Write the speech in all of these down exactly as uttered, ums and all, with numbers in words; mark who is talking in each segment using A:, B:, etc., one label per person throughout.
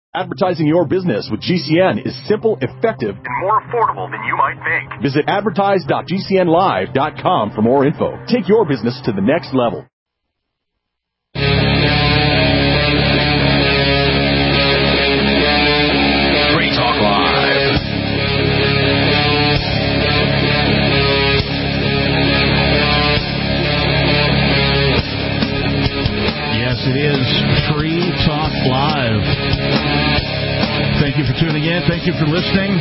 A: Advertising your business with G C N is simple, effective, and more affordable than you might think. Visit advertise dot g c n live dot com for more info. Take your business to the next level.
B: Free Talk Live.
C: Yes, it is Free Talk Live. Thank you for tuning in. Thank you for listening.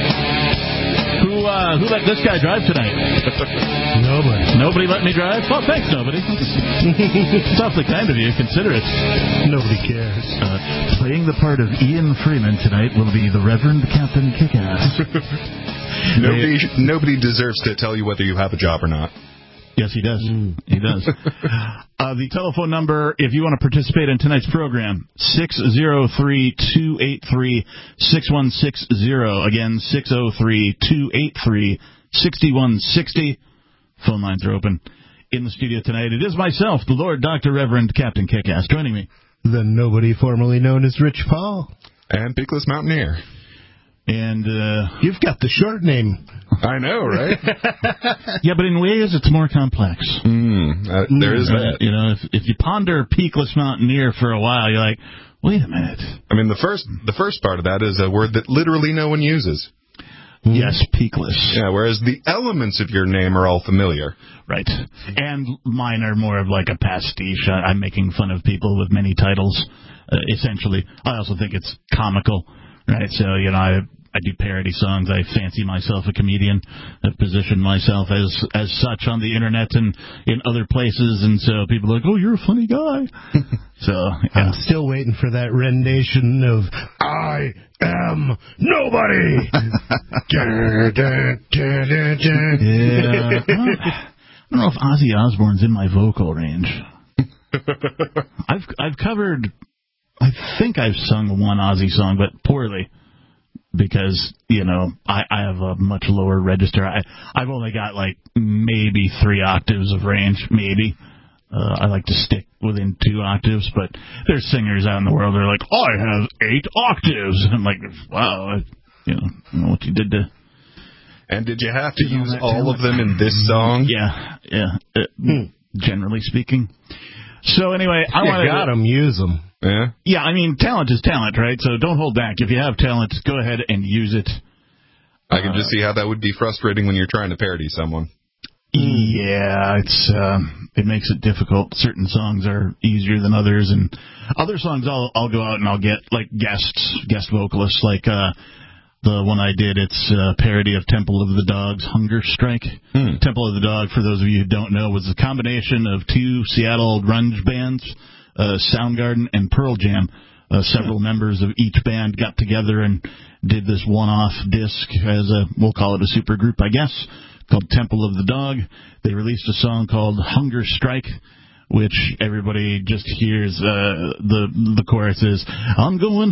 C: Who uh, who let this guy drive tonight?
D: Nobody.
C: Nobody let me drive? Well, thanks, nobody. It's awfully kind of you. Consider it.
D: Nobody cares.
C: Uh, playing the part of Ian Freeman tonight will be the Reverend Captain Kickass.
E: Nobody, nobody deserves to tell you whether you have a job or not.
C: Yes, he does. Mm. He does. uh, the telephone number, if you want to participate in tonight's program, six oh three, two eight three, six one six zero. Again, six oh three, two eight three, six one six zero. Phone lines are open. In the studio tonight, it is myself, the Lord Doctor Reverend Captain Kickass, joining me.
D: The nobody formerly known as Rich Paul.
E: And Peakless Mountaineer.
C: And uh,
D: you've got the short name.
E: I know, right?
C: Yeah, but in ways it's more complex.
E: Mm, uh, there is
C: uh,
E: that.
C: You know, if if you ponder Peakless Mountaineer for a while, you're like, wait a minute.
E: I mean, the first the first part of that is a word that literally no one uses.
C: Yes, peakless.
E: Yeah, whereas the elements of your name are all familiar.
C: Right. And mine are more of like a pastiche. I'm making fun of people with many titles, uh, essentially. I also think it's comical. Right, so, you know, I I do parody songs. I fancy myself a comedian. I've positioned myself as as such on the internet and in other places, and so people are like, oh, you're a funny guy. So yeah.
D: I'm still waiting for that rendition of I am nobody. da, da, da, da, da.
C: Yeah. I don't know if Ozzy Osbourne's in my vocal range. I've I've covered... I think I've sung one Ozzy song, but poorly, because, you know, I, I have a much lower register. I, I've only got, like, maybe three octaves of range, maybe. Uh, I like to stick within two octaves, but there's singers out in the world that are like, oh, I have eight octaves. And I'm like, wow, I, you know, I don't know what you did to...
E: And did you have to use all of them in this song?
C: Yeah, yeah, uh, hmm. generally speaking. So anyway, I
D: want
C: to...
D: got them, use them.
E: Yeah.
C: Yeah, I mean, talent is talent, right? So don't hold back. If you have talent, go ahead and use it.
E: I can uh, just see how that would be frustrating when you're trying to parody someone.
C: Yeah, it's uh, it makes it difficult. Certain songs are easier than others, and other songs I'll I'll go out and I'll get like guests, guest vocalists, like uh, the one I did. It's a parody of Temple of the Dog's Hunger Strike. Hmm. Temple of the Dog, for those of you who don't know, was a combination of two Seattle grunge bands. Uh, Soundgarden and Pearl Jam. Uh, several members of each band got together and did this one-off disc as a, we'll call it a super group, I guess, called Temple of the Dog. They released a song called Hunger Strike, which everybody just hears. Uh, the the chorus is, I'm going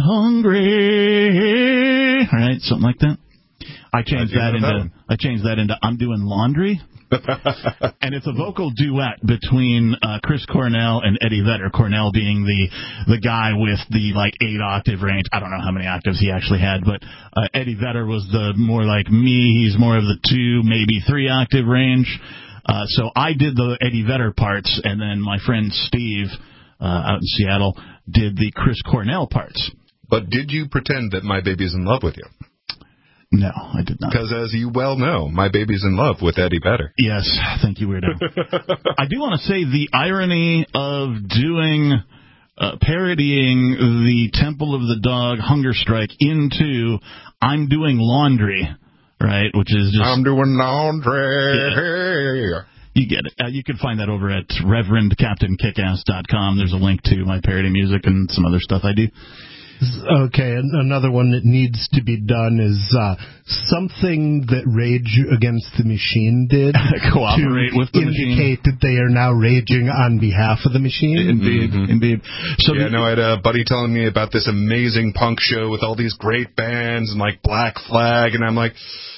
C: hungry, all right, something like that. I changed that into that I changed that into I'm doing laundry. And it's a vocal duet between uh, Chris Cornell and Eddie Vedder. Cornell being the the guy with the like eight octave range. I don't know how many octaves he actually had, but uh, Eddie Vedder was the more like me. He's more of the two, maybe three octave range. Uh, so I did the Eddie Vedder parts, and then my friend Steve uh, out in Seattle did the Chris Cornell parts.
E: But did you pretend that My Baby's in Love with You?
C: No, I did not.
E: Because as you well know, My Baby's in Love with Eddie Vedder.
C: Yes, thank you, Weirdo. I do want to say the irony of doing, uh, parodying the Temple of the Dog Hunger Strike into I'm Doing Laundry, right, which is just...
E: I'm doing laundry.
C: Yeah. You get it. Uh, you can find that over at reverend captain kickass dot com. There's a link to my parody music and some other stuff I do.
D: Okay, another one that needs to be done is uh, something that Rage Against the Machine did
C: cooperate
D: to
C: with the
D: indicate
C: machine.
D: that they are now raging on behalf of the machine.
C: Indeed, mm-hmm. indeed.
E: So yeah, the, no, I had a buddy telling me about this amazing punk show with all these great bands and like Black Flag, and I'm like,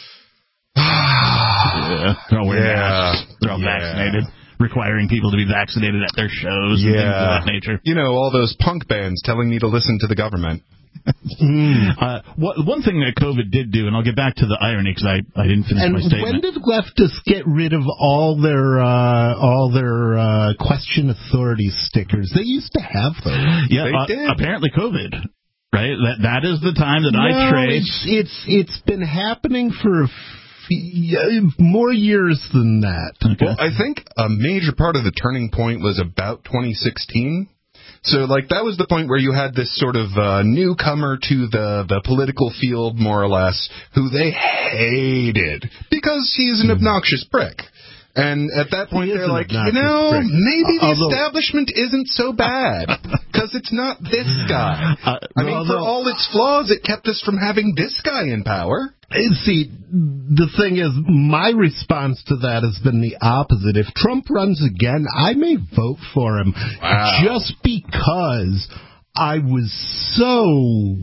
C: yeah, they're all wearing
E: yeah,
C: masks. They're all
E: yeah.
C: vaccinated. Requiring people to be vaccinated at their shows and
E: yeah.
C: things of that nature.
E: You know, all those punk bands telling me to listen to the government.
C: mm. uh, what, one thing that COVID did do, and I'll get back to the irony because I, I didn't finish
D: and
C: my statement.
D: When did leftists get rid of all their uh, all their uh, question authority stickers? They used to have those.
C: Yeah,
E: they
C: uh,
E: did.
C: Apparently COVID. Right? That That is the time that
D: no,
C: I trace.
D: It's, it's, it's been happening for a f- more years than that.
C: Okay.
E: Well, I think a major part of the turning point was about twenty sixteen. So, like, that was the point where you had this sort of uh, newcomer to the, the political field, more or less, who they hated because he's an obnoxious prick. And at that point, they're like, you know, prick. maybe the although, establishment isn't so bad because it's not this guy. Uh, I mean, although, for all its flaws, it kept us from having this guy in power.
D: See, the thing is, my response to that has been the opposite. If Trump runs again, I may vote for him wow. just because I was so...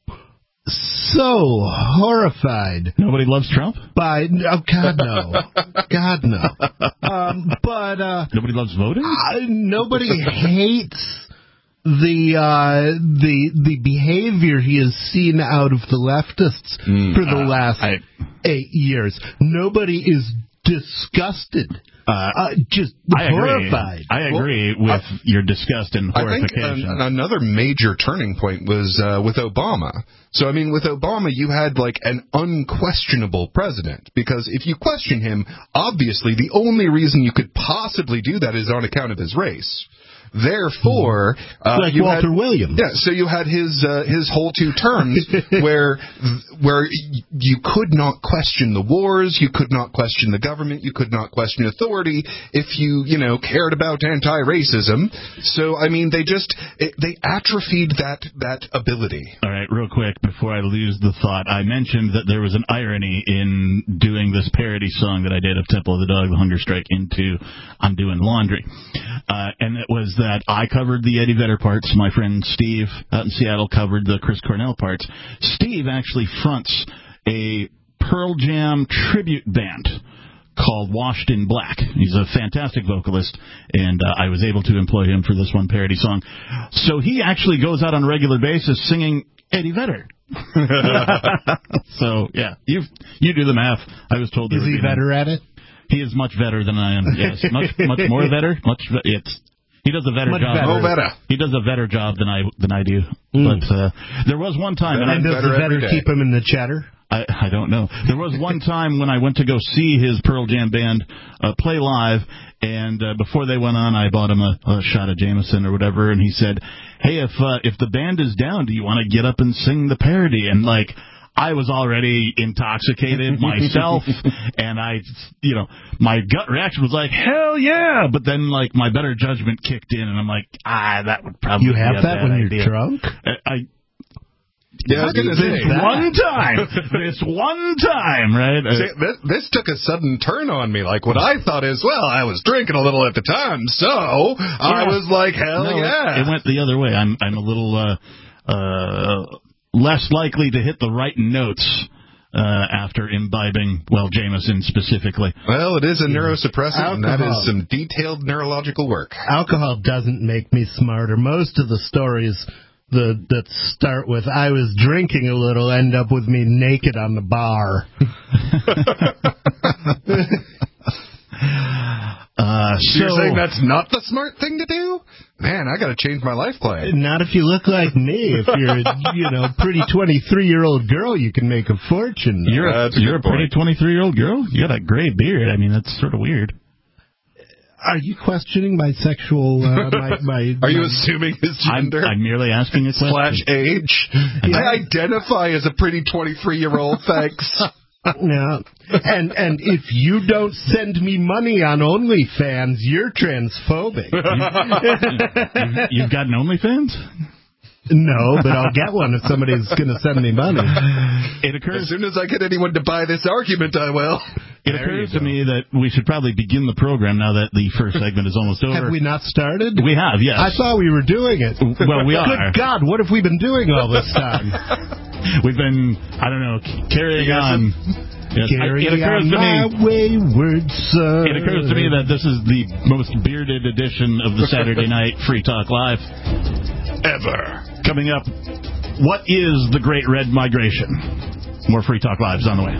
D: so horrified.
C: Nobody loves Trump?
D: By oh God no, God no. Um, but uh,
C: nobody loves voting.
D: Uh, nobody hates the uh, the the behavior he has seen out of the leftists mm, for the uh, last I, eight years. Nobody is disgusted. Uh, uh, just
C: I
D: horrified.
C: Agree. I agree well, with I, your disgust and horrification.
E: I think an, another major turning point was uh, with Obama. So, I mean, with Obama, you had, like, an unquestionable president. Because if you question him, obviously the only reason you could possibly do that is on account of his race. Therefore, uh,
D: like
E: you
D: Walter
E: had,
D: Williams.
E: Yeah, so you had his uh, his whole two terms where where you could not question the wars, you could not question the government, you could not question authority if you you know cared about anti-racism. So I mean, they just it, they atrophied that that ability.
C: All right, real quick before I lose the thought, I mentioned that there was an irony in doing this parody song that I did of Temple of the Dog, The Hunger Strike, into I'm Doing Laundry, uh, and it was that I covered the Eddie Vedder parts. My friend Steve out in Seattle covered the Chris Cornell parts. Steve actually fronts a Pearl Jam tribute band called Washed in Black. He's a fantastic vocalist, and uh, I was able to employ him for this one parody song. So he actually goes out on a regular basis singing Eddie Vedder. So, yeah, you you do the math. I was told.
D: Is he better at it?
C: He is much better than I am. Yes, much much more better. Much it's. He does a better
D: Much
C: job.
D: Better.
E: better.
C: He does a better job than I than I do. Mm. But uh, there was one time,
D: and, and does the better keep him in the cheddar?
C: I, I don't know. There was one time when I went to go see his Pearl Jam band uh, play live, and uh, before they went on, I bought him a, a shot of Jameson or whatever, and he said, "Hey, if uh, if the band is down, do you want to get up and sing the parody?" And like. I was already intoxicated myself, and I, you know, my gut reaction was like, hell yeah! But then, like, my better judgment kicked in, and I'm like, ah, that would probably
D: you
C: be
D: have
C: a
D: that
C: bad
D: when
C: idea.
D: You're drunk?
C: I, I
E: yeah, I was gonna
C: this
E: say
C: one time, this one time, right?
E: See, this, this took a sudden turn on me. Like what I thought is, well, I was drinking a little at the time, so yeah. I was like, hell
C: no,
E: yeah!
C: It, it went the other way. I'm, I'm a little. Uh, uh, less likely to hit the right notes uh, after imbibing, well, Jameson specifically.
E: Well, it is a neurosuppressant, Alcohol. And that is some detailed neurological work.
D: Alcohol doesn't make me smarter. Most of the stories the, that start with, I was drinking a little, end up with me naked on the bar.
E: Uh, so you're saying that's not the smart thing to do? Man, I got to change my life plan.
D: Not if you look like me. If you're, a, you know, pretty twenty-three-year-old girl, you can make a fortune.
C: You're a, a you're a pretty twenty-three-year-old girl? You got a gray beard. I mean, that's sort of weird.
D: Are you questioning my sexual? Uh, my, my,
E: Are you
D: my,
E: assuming his gender?
C: I'm, I'm merely asking a question.
E: Slash age. Yeah. I identify as a pretty twenty-three-year-old. Thanks.
D: Yeah, and and if you don't send me money on OnlyFans, you're transphobic.
C: you, you've got an OnlyFans?
D: No, but I'll get one if somebody's going to send me money.
C: It occurs
E: as soon as I get anyone to buy this argument, I will.
C: It there occurs to me that we should probably begin the program now that the first segment is almost over.
D: Have we not started?
C: We have, yes.
D: I thought we were doing it.
C: Well, we are.
D: Good God, what have we been doing all this time?
C: We've been, I don't know, carrying yes. on. Yes.
D: Carrying
C: I, it occurs
D: on
C: to
D: my
C: me,
D: wayward son.
C: It occurs to me that this is the most bearded edition of the Saturday Night Free Talk Live ever. Coming up what is the Great Red Migration? More Free Talk Live is on the way.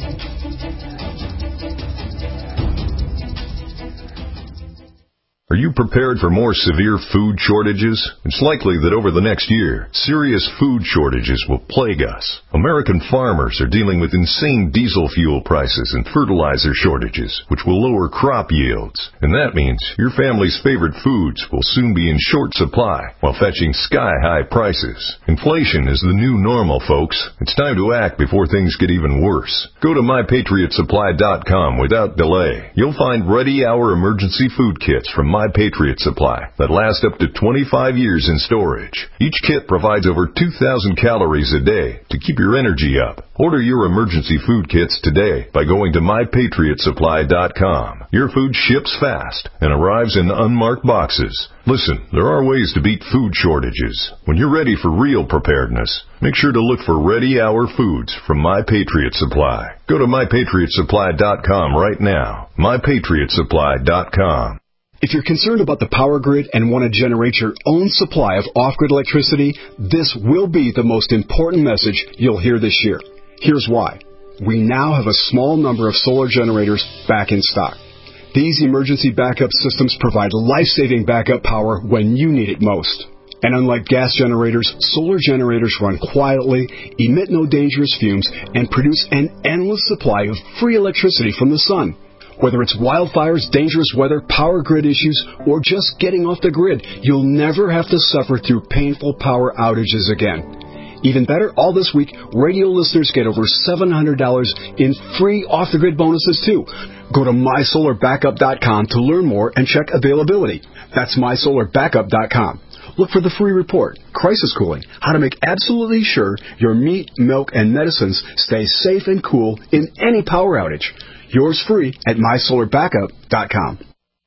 F: Are you prepared for more severe food shortages? It's likely that over the next year, serious food shortages will plague us. American farmers are dealing with insane diesel fuel prices and fertilizer shortages, which will lower crop yields. And that means your family's favorite foods will soon be in short supply while fetching sky-high prices. Inflation is the new normal, folks. It's time to act before things get even worse. Go to my patriot supply dot com without delay. You'll find ready-hour emergency food kits from My Patriot Supply that last up to twenty-five years in storage. Each kit provides over two thousand calories a day to keep your energy up. Order your emergency food kits today by going to my patriot supply dot com. Your food ships fast and arrives in unmarked boxes. Listen, there are ways to beat food shortages. When you're ready for real preparedness, make sure to look for ready-hour foods from My Patriot Supply. Go to my patriot supply dot com right now. my patriot supply dot com.
G: If you're concerned about the power grid and want to generate your own supply of off-grid electricity, this will be the most important message you'll hear this year. Here's why. We now have a small number of solar generators back in stock. These emergency backup systems provide life-saving backup power when you need it most. And unlike gas generators, solar generators run quietly, emit no dangerous fumes, and produce an endless supply of free electricity from the sun. Whether it's wildfires, dangerous weather, power grid issues, or just getting off the grid, you'll never have to suffer through painful power outages again. Even better, all this week, radio listeners get over seven hundred dollars in free off-the-grid bonuses, too. Go to my solar backup dot com to learn more and check availability. That's my solar backup dot com. Look for the free report, Crisis Cooling, how to make absolutely sure your meat, milk, and medicines stay safe and cool in any power outage. Yours free at my solar backup dot com.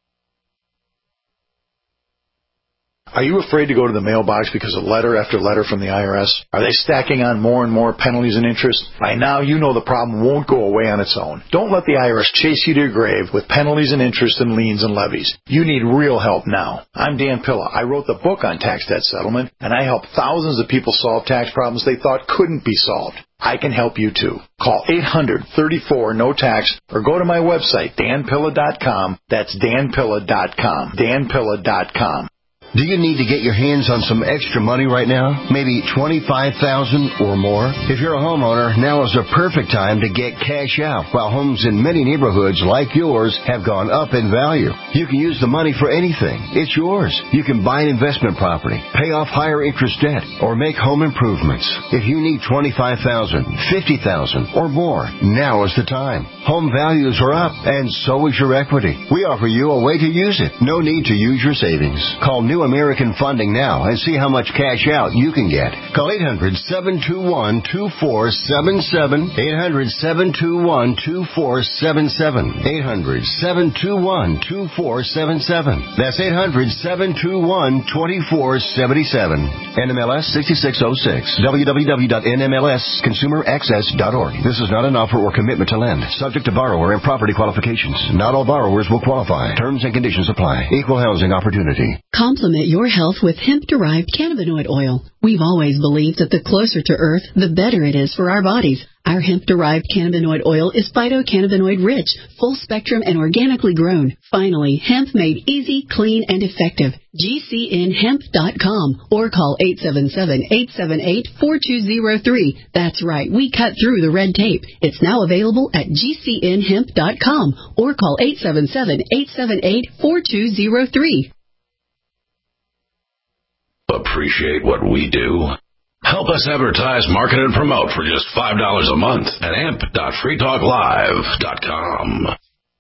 H: Are you afraid to go to the mailbox because of letter after letter from the I R S? Are they stacking on more and more penalties and interest? By now, you know the problem won't go away on its own. Don't let the I R S chase you to your grave with penalties and interest and liens and levies. You need real help now. I'm Dan Pilla. I wrote the book on tax debt settlement, and I help thousands of people solve tax problems they thought couldn't be solved. I can help you, too. Call eight hundred, thirty-four, no tax or go to my website, dan pilla dot com. That's dan pilla dot com. dan pilla dot com.
I: Do you need to get your hands on some extra money right now? Maybe twenty-five thousand dollars or more? If you're a homeowner, now is the perfect time to get cash out while homes in many neighborhoods like yours have gone up in value. You can use the money for anything. It's yours. You can buy an investment property, pay off higher interest debt, or make home improvements. If you need twenty-five thousand dollars, fifty thousand dollars or more, now is the time. Home values are up, and so is your equity. We offer you a way to use it. No need to use your savings. Call New American Funding now and see how much cash out you can get. Call eight hundred, seven two one, two four seven seven, eight hundred, seven two one, two four seven seven, eight hundred, seven two one, two four seven seven. That's eight hundred, seven two one, two four seven seven. N M L S sixty-six oh six. w w w dot n m l s consumer access dot org. This is not an offer or commitment to lend. Subject to borrower and property qualifications. Not all borrowers will qualify. Terms and conditions apply. Equal housing opportunity.
J: Complement your health with hemp-derived cannabinoid oil. We've always believed that the closer to Earth, the better it is for our bodies. Our hemp-derived cannabinoid oil is phytocannabinoid rich, full spectrum, and organically grown. Finally, hemp made easy, clean, and effective. G C N hemp dot com or call eight seven seven, eight seven eight, four two zero three. That's right, we cut through the red tape. It's now available at G C N hemp dot com or call eight seven seven, eight seven eight, four two zero three.
B: Appreciate what we do? Help us advertise, market, and promote for just five dollars a month at amp dot free talk live dot com.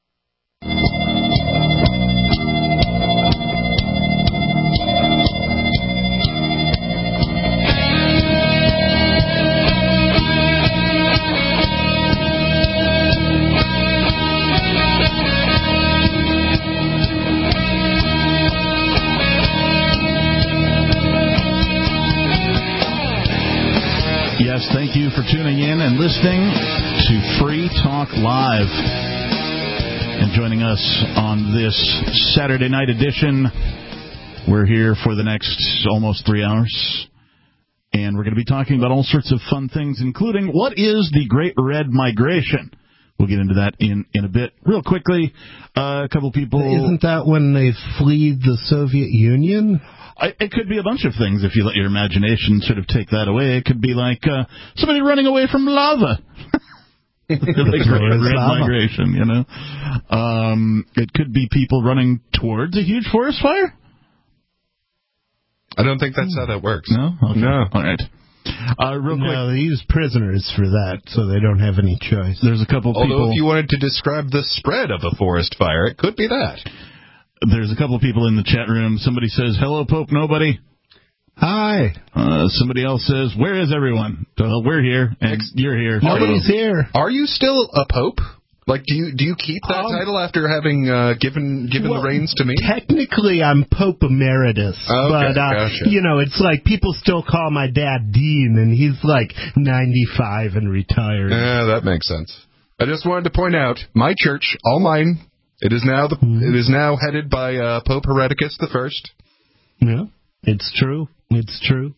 C: Yes, thank you for tuning in and listening to Free Talk Live. And joining us on this Saturday night edition, we're here for the next almost three hours. And we're going to be talking about all sorts of fun things, including what is the Great Red Migration. We'll get into that in, in a bit. Real quickly, uh, a couple people...
D: Isn't that when they flee the Soviet Union?
C: I, it could be a bunch of things if you let your imagination sort of take that away. It could be like uh, somebody running away from lava. The Great Red Migration, you know. Um, it could be people running towards a huge forest fire.
E: I don't think that's how that works.
C: No? Okay.
E: No.
C: All right. Uh, real quick.
D: No, they use prisoners for that, so they don't have any choice.
C: There's a couple people...
E: Although if you wanted to describe the spread of a forest fire, it could be that.
C: There's a couple people in the chat room. Somebody says, hello, Pope Nobody.
D: Hi.
C: Uh, somebody else says, where is everyone? Well, we're here, and you're here.
D: Nobody's here.
E: Are you still a pope? Like, do you do you keep that um, title after having uh, given given
D: well,
E: the reins to me?
D: Technically, I'm Pope Emeritus,
E: oh, okay,
D: but uh,
E: gotcha.
D: you know, it's like people still call my dad Dean, and he's like ninety-five and retired.
E: Yeah, that makes sense. I just wanted to point out, my church, all mine, it is now the mm-hmm. it is now headed by uh, Pope Hereticus the First.
D: Yeah, it's true. It's true.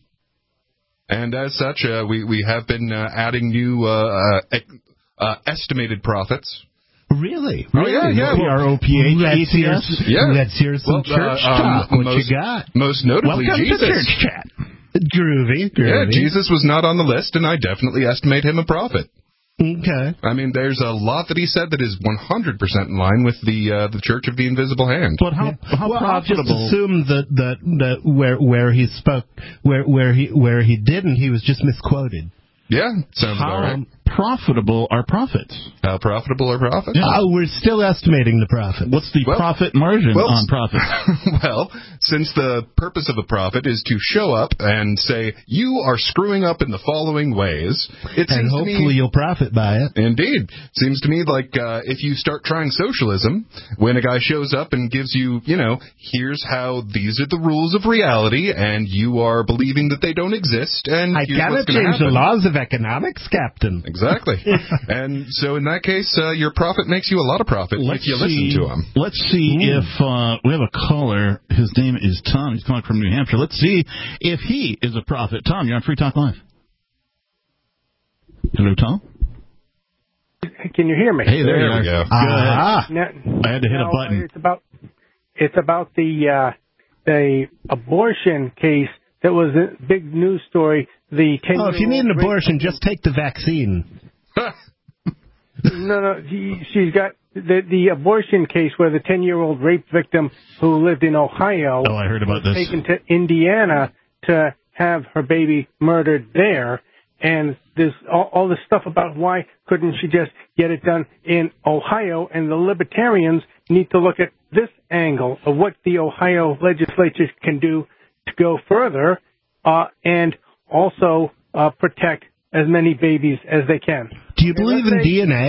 E: And as such, uh, we we have been uh, adding new. Uh, uh, Uh, estimated profits.
D: Really?
E: Oh, yeah, yeah.
C: P R O P H E T S?
E: Yeah.
D: Let's hear some
E: well,
D: church
E: uh,
D: talk.
E: Um,
D: what
E: most,
D: you got?
E: Most notably,
C: Welcome
E: Jesus.
C: to Church Chat.
D: Groovy, groovy.
E: Yeah, Jesus was not on the list, and I definitely estimate him a prophet.
D: Okay.
E: I mean, there's a lot that he said that is one hundred percent in line with the uh, the Church of the Invisible Hand.
C: But how,
D: yeah.
C: how
D: well,
C: profitable?
D: I'll just assume that, that, that where where he spoke, where where he where he didn't, he was just misquoted.
E: Yeah, sounds
C: how
E: about right.
C: profitable are profits?
E: How profitable are profits?
D: Yeah. Oh, we're still estimating the profit.
C: What's the
E: well,
C: profit margin
E: well,
C: on profits?
E: Well, since the purpose of a prophet is to show up and say, you are screwing up in the following ways, it
D: and
E: seems
D: hopefully
E: to me,
D: you'll profit by it.
E: Indeed. Seems to me like uh, if you start trying socialism, when a guy shows up and gives you, you know, here's how these are the rules of reality, and you are believing that they don't exist, and
D: I
E: here's
D: cannot
E: what's
D: change
E: happen.
D: the laws of economics, Captain.
E: Exactly. And so in that case, uh, your prophet makes you a lot of profit
C: let's
E: if you
C: see,
E: listen to him.
C: Let's see Ooh. if uh, we have a caller. His name is Tom. He's calling from New Hampshire. Let's see if he is a prophet. Tom, you're on Free Talk Live. Hello, Tom.
K: Can you hear me?
C: Hey, there, there you are.
E: Go.
C: Go
D: ah.
C: ahead. Now, I had to hit
K: no,
C: a button.
K: It's about it's about the uh, the abortion case that was a big news story. The ten
D: oh, if you need an abortion, rape- just take the vaccine.
K: no, no, he, she's got the the abortion case where the ten-year-old rape victim who lived in Ohio.
C: Oh, I heard about
K: was
C: this.
K: Taken to Indiana to have her baby murdered there, and there's all, all this stuff about why couldn't she just get it done in Ohio? And the libertarians need to look at this angle of what the Ohio legislature can do to go further, uh, and also uh, protect as many babies as they can.
D: Do you believe in say, D N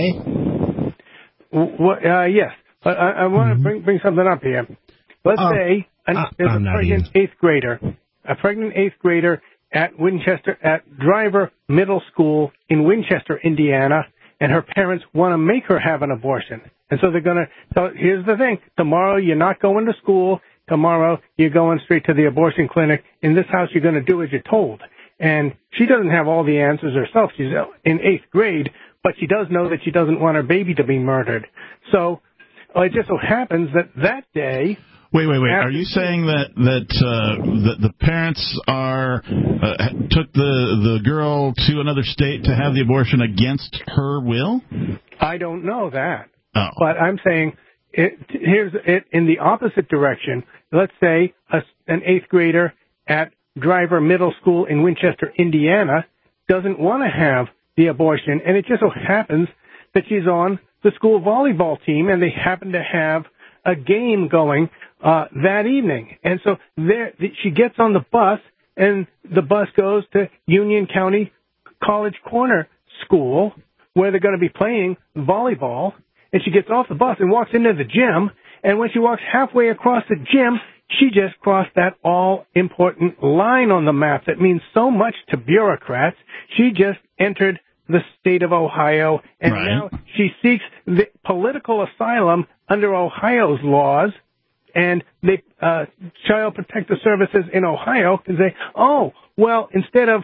D: A?
K: W- uh, yes, but I, I want to mm-hmm. bring bring something up here. Let's uh, say an,
D: uh,
K: there's
D: I'm
K: a pregnant
D: even.
K: eighth grader, a pregnant eighth grader at Winchester at Driver Middle School in Winchester, Indiana, and her parents want to make her have an abortion. And so they're going to. So here's the thing: tomorrow you're not going to school. Tomorrow you're going straight to the abortion clinic. In this house, you're going to do as you're told. And she doesn't have all the answers herself. She's in eighth grade, but she does know that she doesn't want her baby to be murdered. So uh, it just so happens that that day...
C: Wait, wait, wait. Are you saying that that uh, that the parents are uh, took the, the girl to another state to have the abortion against her will?
K: I don't know that.
C: Oh.
K: But I'm saying it, here's it in the opposite direction. Let's say a, an eighth grader at Driver Middle School in Winchester, Indiana, doesn't want to have the abortion, and it just so happens that she's on the school volleyball team, and they happen to have a game going uh, that evening. And so there, she gets on the bus, and the bus goes to Union County College Corner School, where they're going to be playing volleyball, and she gets off the bus and walks into the gym, and when she walks halfway across the gym, she just crossed that all-important line on the map that means so much to bureaucrats. She just entered the state of Ohio, and
C: right.
K: now she seeks the political asylum under Ohio's laws, and the uh, Child Protective Services in Ohio can say, oh, well, instead of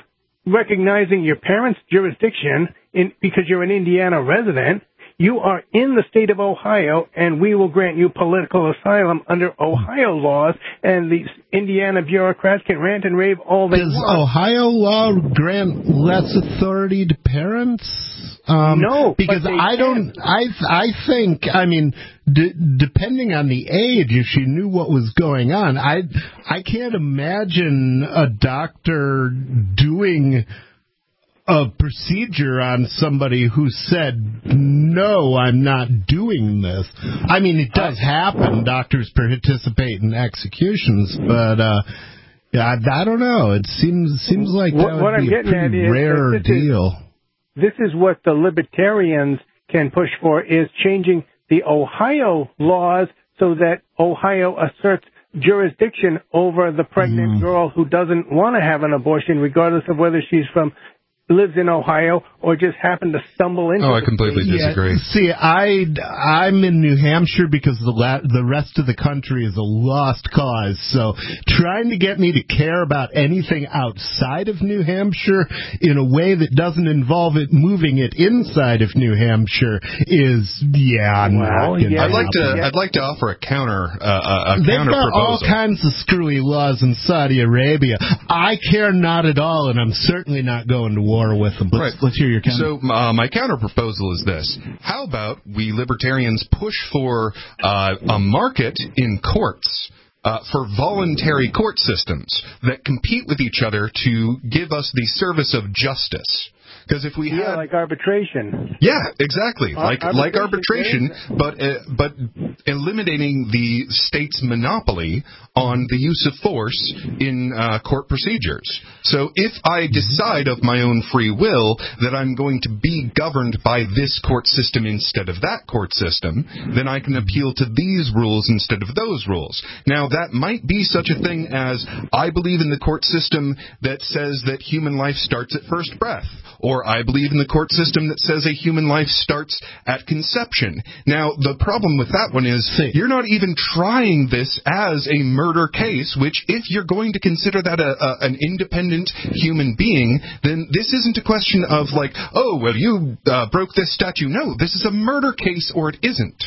K: recognizing your parents' jurisdiction in, because you're an Indiana resident. You are in the state of Ohio, and we will grant you political asylum under Ohio laws, and the Indiana bureaucrats can rant and rave all they
D: Does
K: want.
D: Does Ohio law grant less authority to parents? Um,
K: no,
D: because I don't. I I think. I mean, d- depending on the age, if she knew what was going on, I I can't imagine a doctor doing a procedure on somebody who said, no, I'm not doing this. I mean, it does happen. Doctors participate in executions, but uh, I, I don't know. It seems seems like that
K: what,
D: would
K: what
D: be
K: I'm
D: a
K: getting at
D: pretty
K: is
D: rare
K: that this
D: deal.
K: Is, this is what the libertarians can push for, is changing the Ohio laws so that Ohio asserts jurisdiction over the pregnant mm. girl who doesn't want to have an abortion, regardless of whether she's from lives in Ohio or just happened to stumble into.
E: Oh, I completely
K: state.
E: disagree.
D: Yeah, see, I I'm in New Hampshire because the la- the rest of the country is a lost cause. So trying to get me to care about anything outside of New Hampshire in a way that doesn't involve it moving it inside of New Hampshire is yeah. I'm
K: well,
D: not
K: yeah,
E: I'd like to
K: yeah.
E: I'd like to offer a counter uh, a
D: They've
E: counter
D: got
E: proposal.
D: all kinds of screwy laws in Saudi Arabia. I care not at all, and I'm certainly not going to war with them.
C: Let's,
E: right.
C: let's hear your counter.
E: So uh, my counter proposal is this. How about we libertarians push for uh, a market in courts uh, for voluntary court systems that compete with each other to give us the service of justice? Because if we
K: yeah,
E: had,
K: like arbitration.
E: Yeah, exactly.
K: Ar-
E: like
K: arbitration
E: like arbitration, but uh, but eliminating the state's monopoly on the use of force in uh, court procedures. So if I decide of my own free will that I'm going to be governed by this court system instead of that court system, then I can appeal to these rules instead of those rules. Now, that might be such a thing as I believe in the court system that says that human life starts at first breath, or I believe in the court system that says a human life starts at conception. Now, the problem with that one is you're not even trying this as a murder case, which if you're going to consider that a, a, an independent human being, then this isn't a question of like, oh, well, you uh, broke this statute. No, this is a murder case or it isn't.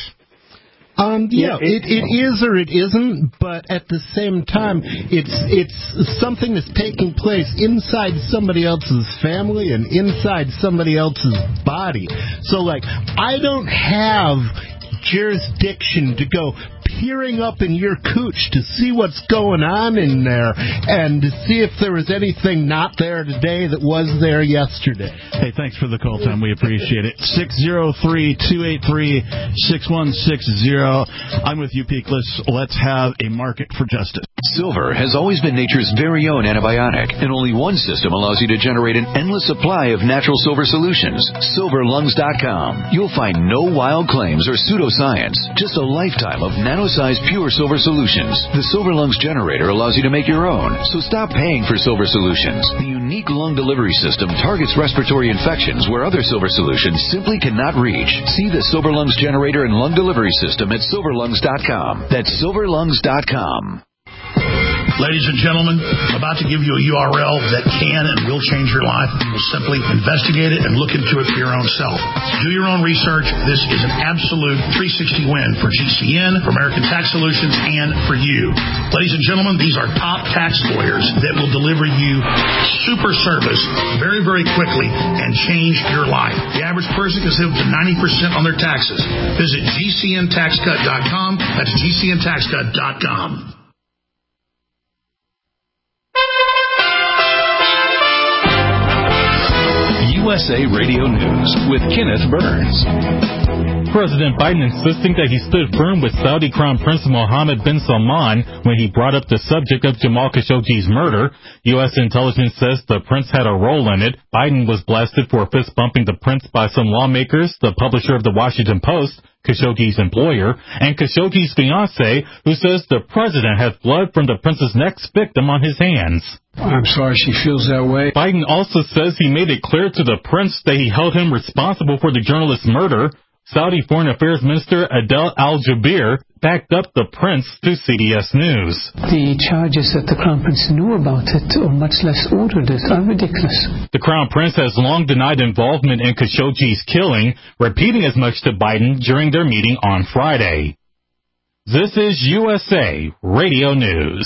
D: Um, yeah, it, it is or it isn't, but at the same time, it's it's something that's taking place inside somebody else's family and inside somebody else's body. So, like, I don't have jurisdiction to go peering up in your cooch to see what's going on in there and to see if there was anything not there today that was there yesterday.
C: Hey, thanks for the call, Tom. We appreciate it. six oh three, two eight three, six one six zero. I'm with you, Peakless. Let's have a market for justice.
L: Silver has always been nature's very own antibiotic, and only one system allows you to generate an endless supply of natural silver solutions. silver lungs dot com. You'll find no wild claims or pseudoscience, just a lifetime of nano-sized pure silver solutions. The Silver Lungs generator allows you to make your own, so stop paying for silver solutions. The unique lung delivery system targets respiratory infections where other silver solutions simply cannot reach. See the Silver Lungs generator and lung delivery system at silver lungs dot com. That's silver lungs dot com.
M: Ladies and gentlemen, I'm about to give you a U R L that can and will change your life. You'll simply investigate it and look into it for your own self. Do your own research. This is an absolute three sixty win for G C N, for American Tax Solutions, and for you. Ladies and gentlemen, these are top tax lawyers that will deliver you super service very, very quickly and change your life. The average person can save up to ninety percent on their taxes. Visit G C N tax cut dot com. That's G C N tax cut dot com.
N: U S A Radio News with Kenneth Burns.
O: President Biden insisting that he stood firm with Saudi Crown Prince Mohammed bin Salman when he brought up the subject of Jamal Khashoggi's murder. U S intelligence says the prince had a role in it. Biden was blasted for fist-bumping the prince by some lawmakers, the publisher of the Washington Post, Khashoggi's employer, and Khashoggi's fiancé, who says the president has blood from the prince's next victim on his hands.
P: I'm sorry she feels that way.
O: Biden also says he made it clear to the prince that he held him responsible for the journalist's murder. Saudi Foreign Affairs Minister Adel Al-Jubeir backed up the prince to C B S News.
P: The charges that the Crown Prince knew about it, or much less ordered it, are ridiculous.
O: The Crown Prince has long denied involvement in Khashoggi's killing, repeating as much to Biden during their meeting on Friday. This is U S A Radio News.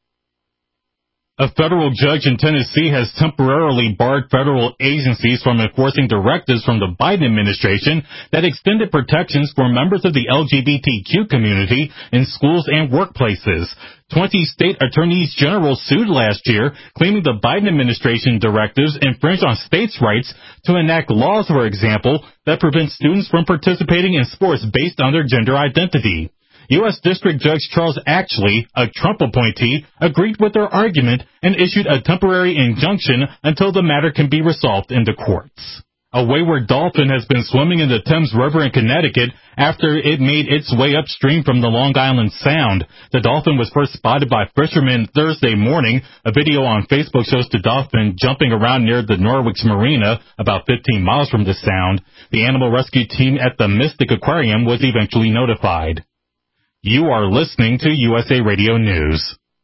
O: A federal judge in Tennessee has temporarily barred federal agencies from enforcing directives from the Biden administration that extended protections for members of the L G B T Q community in schools and workplaces. Twenty state attorneys general sued last year, claiming the Biden administration directives infringe on states' rights to enact laws, for example, that prevent students from participating in sports based on their gender identity. U S District Judge Charles Ashley, a Trump appointee, agreed with their argument and issued a temporary injunction until the matter can be resolved in the courts. A wayward dolphin has been swimming in the Thames River in Connecticut after it made its way upstream from the Long Island Sound. The dolphin was first spotted by fishermen Thursday morning. A video on Facebook shows the dolphin jumping around near the Norwich Marina, about fifteen miles from the Sound. The animal rescue team at the Mystic Aquarium was eventually notified. You are listening to U S A Radio News.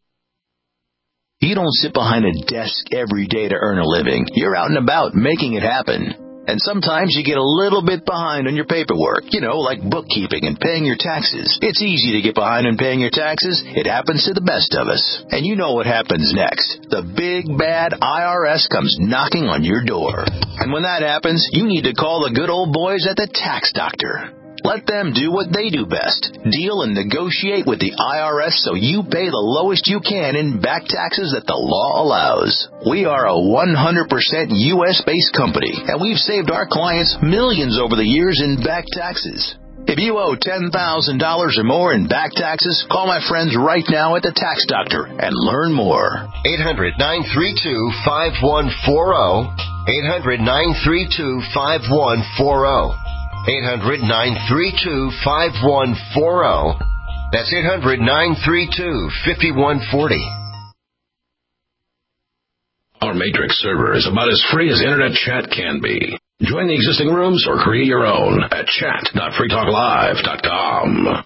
Q: You don't sit behind a desk every day to earn a living. You're out and about making it happen. And sometimes you get a little bit behind on your paperwork, you know, like bookkeeping and paying your taxes. It's easy to get behind on paying your taxes. It happens to the best of us. And you know what happens next. The big, bad I R S comes knocking on your door. And when that happens, you need to call the good old boys at the Tax Doctor. Let them do what they do best. Deal and negotiate with the I R S so you pay the lowest you can in back taxes that the law allows. We are a one hundred percent U S-based company, and we've saved our clients millions over the years in back taxes. If you owe ten thousand dollars or more in back taxes, call my friends right now at the Tax Doctor and learn more.
I: eight hundred, nine three two, five one four zero. eight hundred, nine three two, five one four zero. eight hundred, nine three two, five one four zero. That's eight hundred, nine three two, five one four zero.
B: Our Matrix server is about as free as internet chat can be. Join the existing rooms or create your own at chat dot free talk live dot com.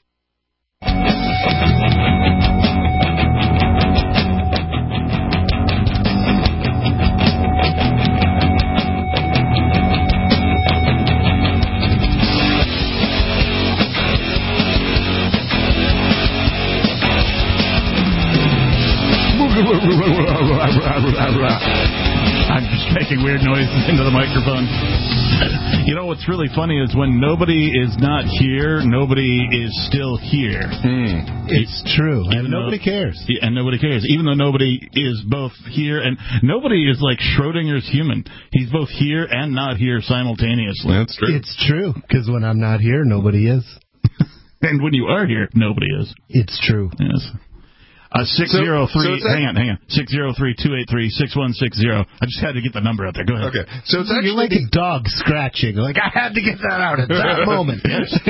C: I'm just making weird noises into the microphone. You know what's really funny is when nobody is not here, nobody is still here.
D: Mm. It's true. And nobody
C: though,
D: cares.
C: And nobody cares. Even though nobody is both here and nobody is like Schrodinger's human. He's both here and not here simultaneously.
E: That's true.
D: It's true, because when I'm not here, nobody is.
C: And when you are here, nobody is.
D: It's true.
C: Yes. Uh, six zero three. So, so hang on, hang on. Six zero three two eight three six one six zero. I just had to get the number out there. Go ahead.
E: Okay. So it's actually
D: You're like a dog scratching. Like I had to get that out at that moment.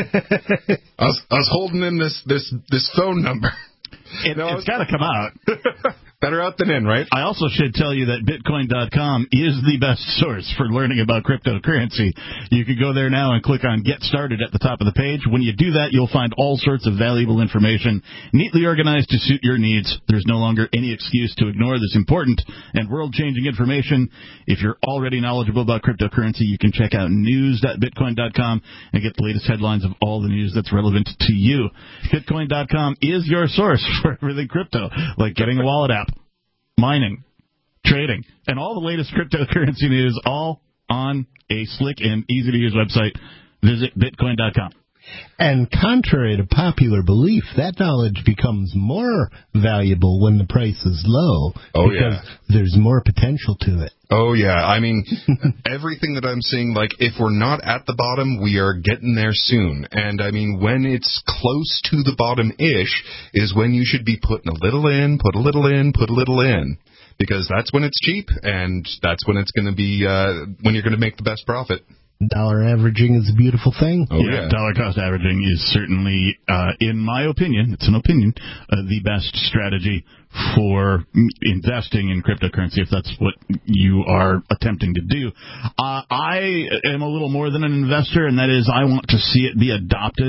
E: I was I was holding in this this this phone number.
C: It, no, it's got to come out.
E: Better out than in, right?
C: I also should tell you that Bitcoin dot com is the best source for learning about cryptocurrency. You can go there now and click on Get Started at the top of the page. When you do that, you'll find all sorts of valuable information, neatly organized to suit your needs. There's no longer any excuse to ignore this important and world-changing information. If you're already knowledgeable about cryptocurrency, you can check out news dot bitcoin dot com and get the latest headlines of all the news that's relevant to you. Bitcoin dot com is your source for everything crypto, like getting a wallet app, mining, trading, and all the latest cryptocurrency news, all on a slick and easy-to-use website. Visit bitcoin dot com.
D: And contrary to popular belief, that knowledge becomes more valuable when the price is low.
E: Oh,
D: because
E: yeah.
D: there's more potential to it.
E: Oh, yeah. I mean, everything that I'm seeing, like, if we're not at the bottom, we are getting there soon. And, I mean, when it's close to the bottom-ish is when you should be putting a little in, put a little in, put a little in. Because that's when it's cheap, and that's when it's going to be, uh, when you're going to make the best profit.
D: Dollar averaging is a beautiful thing.
C: Oh, yeah. yeah. Dollar cost averaging is certainly, uh, in my opinion, it's an opinion, uh, the best strategy for investing in cryptocurrency, if that's what you are attempting to do. Uh, I am a little more than an investor, and that is I want to see it be adopted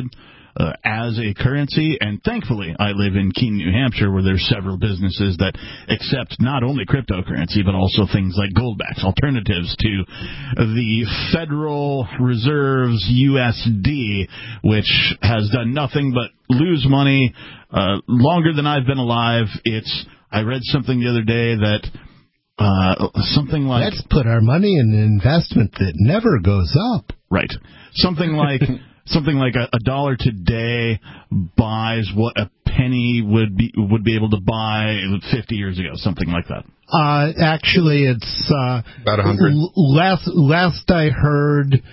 C: uh, as a currency. And thankfully, I live in Keene, New Hampshire, where there's several businesses that accept not only cryptocurrency, but also things like goldbacks, alternatives to the Federal Reserve's U S D, which has done nothing but lose money uh, longer than I've been alive. It's I read something the other day that uh, something like...
D: Let's put our money in an investment that never goes up.
C: Right. Something like something like a, a dollar today buys what a penny would be would be able to buy fifty years ago, something like that.
D: Uh, actually, it's uh,
E: about a hundred.
D: L- last last I heard,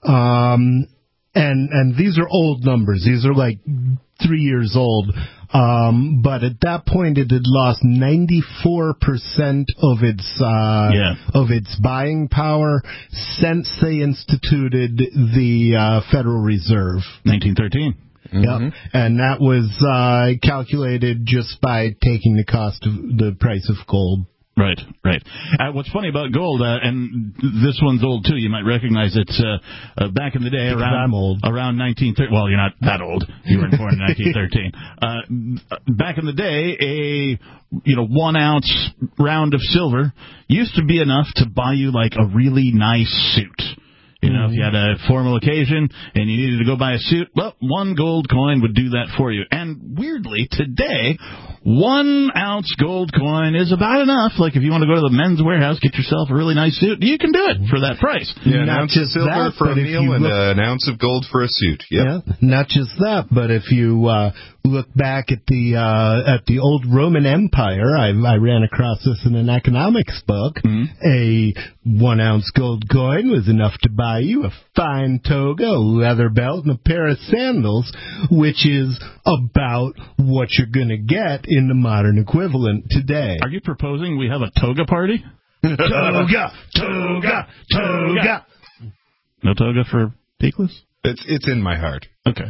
D: um, and and these are old numbers. These are like three years old. Um, but at that point, it had lost ninety-four percent of its uh,
C: yeah.
D: of its buying power since they instituted the uh, Federal Reserve.
C: nineteen thirteen.
D: Mm-hmm. Yep, and that was uh, calculated just by taking the cost of the price of gold.
C: Right, right. Uh, what's funny about gold, uh, and this one's old too. You might recognize it. Uh, uh, back in the day,
D: because
C: around
D: I'm old.
C: around nineteen thirty. Well, you're not that old. You weren't born in nineteen thirteen. Uh, back in the day, a you know one ounce round of silver used to be enough to buy you like a really nice suit. You know, mm-hmm. if you had a formal occasion and you needed to go buy a suit, well, one gold coin would do that for you. And weirdly, today, one ounce gold coin is about enough. Like if you want to go to the Men's Warehouse, get yourself a really nice suit, you can do it for that price.
E: Yeah, an
D: not
E: ounce of
D: just
E: silver
D: that,
E: for a
D: but if
E: meal
D: you
E: and
D: look-
E: uh, an ounce of gold for a suit. Yep.
D: Yeah, not just that, but if you uh, look back at the uh, at the old Roman Empire, I, I ran across this in an economics book.
C: Mm-hmm.
D: A one ounce gold coin was enough to buy you a fine toga, a leather belt, and a pair of sandals, which is about what you're going to get in the modern equivalent today.
C: Are you proposing we have a toga party?
D: Toga, toga, toga.
C: No toga for Peakless?
E: It's it's in my heart.
C: Okay.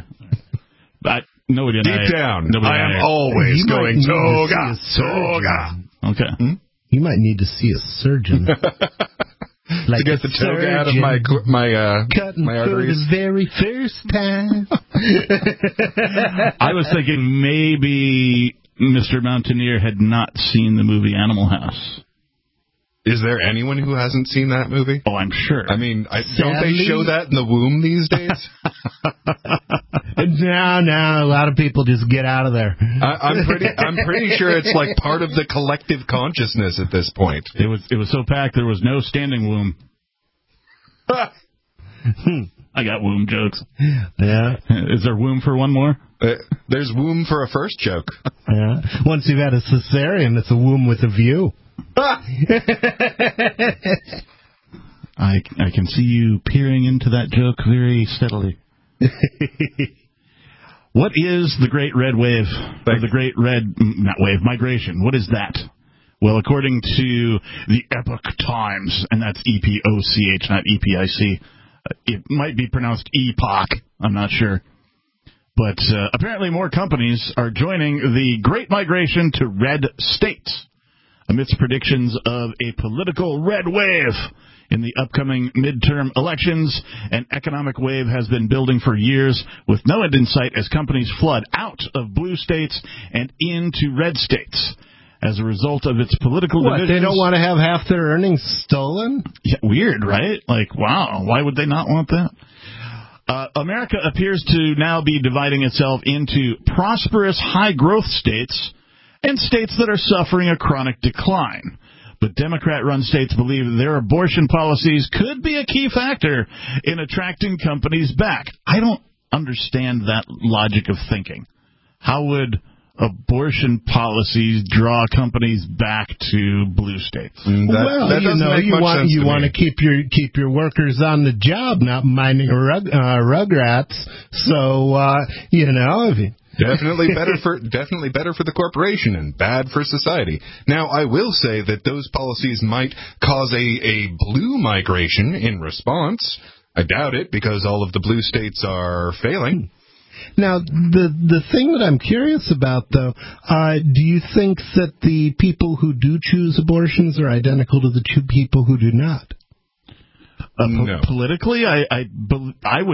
C: I, nobody and
E: Deep
C: I,
E: down,
C: nobody
E: I
C: and
E: am always
D: You
E: going
D: might need to
E: toga,
D: see a surgeon.
E: toga.
C: Okay.
E: Hmm?
D: You might need to see a surgeon. Like
E: to get the toga out of my my uh,
D: cutting
E: my
D: for
E: arteries.
D: the very first time.
C: I was thinking maybe Mister Mountaineer had not seen the movie Animal House.
E: Is there anyone who hasn't seen that movie?
C: Oh, I'm sure.
E: I mean, I, don't they show that in the womb these days?
D: No, no, a lot of people just get out of there.
E: I, I'm pretty, I'm pretty sure it's like part of the collective consciousness at this point.
C: It was, it was so packed there was no standing womb. I got womb jokes.
D: Yeah.
C: Is there womb for one more?
E: Uh, there's womb for a first joke.
D: Yeah. Once you've had a cesarean, it's a womb with a view.
C: I I can see you peering into that joke very steadily. What is the Great Red Wave? Or the Great Red, not wave, migration. What is that? Well, according to the Epoch Times, and that's E P O C H, not E P I C, uh, it might be pronounced epoch. I'm not sure. But uh, apparently more companies are joining the Great Migration to red states amidst predictions of a political red wave in the upcoming midterm elections. An economic wave has been building for years with no end in sight as companies flood out of blue states and into red states. As a result of its political
D: what,
C: divisions.
D: They don't want to have half their earnings stolen?
C: Yeah, weird, right? Like, wow, why would they not want that? Uh, America appears to now be dividing itself into prosperous high-growth states and states that are suffering a chronic decline. But Democrat-run states believe their abortion policies could be a key factor in attracting companies back. I don't understand that logic of thinking. How would abortion policies draw companies back to blue states?
E: That,
D: well,
E: that
D: you know, you want you want to keep your keep your workers on the job, not minding rug, uh, rugrats. So uh, you know, if you,
E: Definitely better for definitely better for the corporation and bad for society. Now, I will say that those policies might cause a, a blue migration in response. I doubt it because all of the blue states are failing.
D: Now, the the thing that I'm curious about, though, uh, do you think that the people who do choose abortions are identical to the two people who do not?
C: Uh, po-
E: no.
C: Politically, I, I I would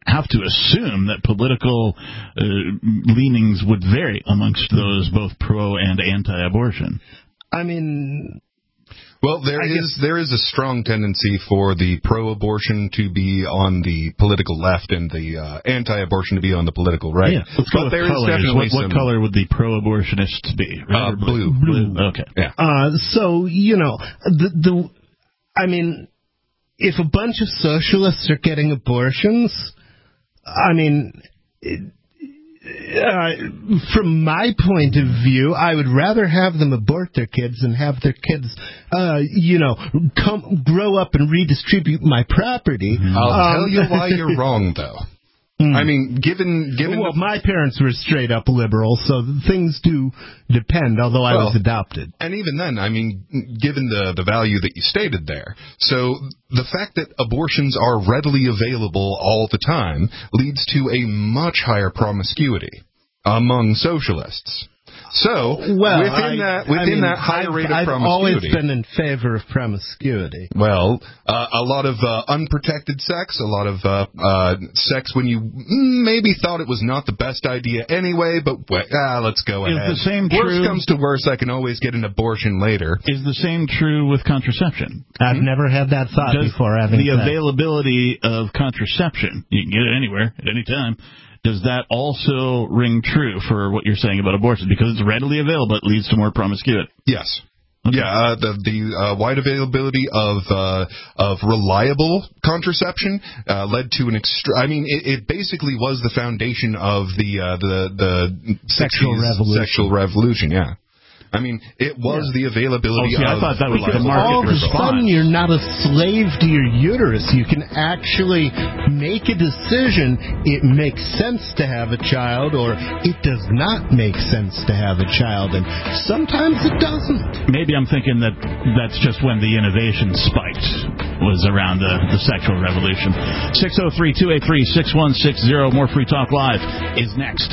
C: have to assume that political uh, leanings would vary amongst those both pro and anti-abortion.
D: I mean,
E: well, there
D: I
E: is
D: guess,
E: there is a strong tendency for the pro-abortion to be on the political left and the uh, anti-abortion to be on the political right.
C: Yeah, let's go
E: but
C: with
E: there
C: colors.
E: is definitely
C: what, what
E: some,
C: color would the pro-abortionists be?
E: Uh, blue.
C: blue. Blue. Okay.
E: Yeah.
D: Uh, so you know, the the, I mean, if a bunch of socialists are getting abortions, I mean. It, Uh, from my point of view, I would rather have them abort their kids than have their kids, uh, you know, come grow up and redistribute my property.
E: I'll
D: um,
E: tell you why you're wrong, though. Mm. I mean, given given
D: well,
E: the,
D: my parents were straight up liberal, so things do depend. Although I
E: well,
D: was adopted,
E: and even then, I mean, given the the value that you stated there, so the fact that abortions are readily available all the time leads to a much higher promiscuity among socialists. So
D: well,
E: within
D: I,
E: that within
D: I mean,
E: that higher
D: I've,
E: rate of
D: I've
E: promiscuity,
D: always been in favor of promiscuity.
E: Well, uh, a lot of uh, unprotected sex, a lot of uh, uh, sex when you maybe thought it was not the best idea anyway, but well, ah, let's go
C: Is
E: ahead.
C: the same
E: Worst
C: true?
E: comes to worst, I can always get an abortion later.
C: Is the same true with contraception?
D: I've
C: hmm?
D: never had that thought
C: Does
D: before. Having
C: the
D: sex.
C: availability of contraception, you can get it anywhere at any time. Does that also ring true for what you're saying about abortion? Because it's readily available, it leads to more promiscuity.
E: Yes.
C: Okay.
E: Yeah, uh, the the uh, wide availability of uh, of reliable contraception uh, led to an extra. I mean, it, it basically was the foundation of the uh, the the
D: sexual
E: sixties
D: revolution.
E: Sexual revolution, yeah. I mean, it was
D: yeah.
E: the availability
C: oh, see,
E: of...
C: I thought that was the market
D: all of a
C: response.
D: sudden you're not a slave to your uterus. You can actually make a decision. It makes sense to have a child, or it does not make sense to have a child, and sometimes it doesn't.
C: Maybe I'm thinking that that's just when the innovation spiked, was around the, the sexual revolution. six oh three, two eight three, six one six zero. More Free Talk Live is next.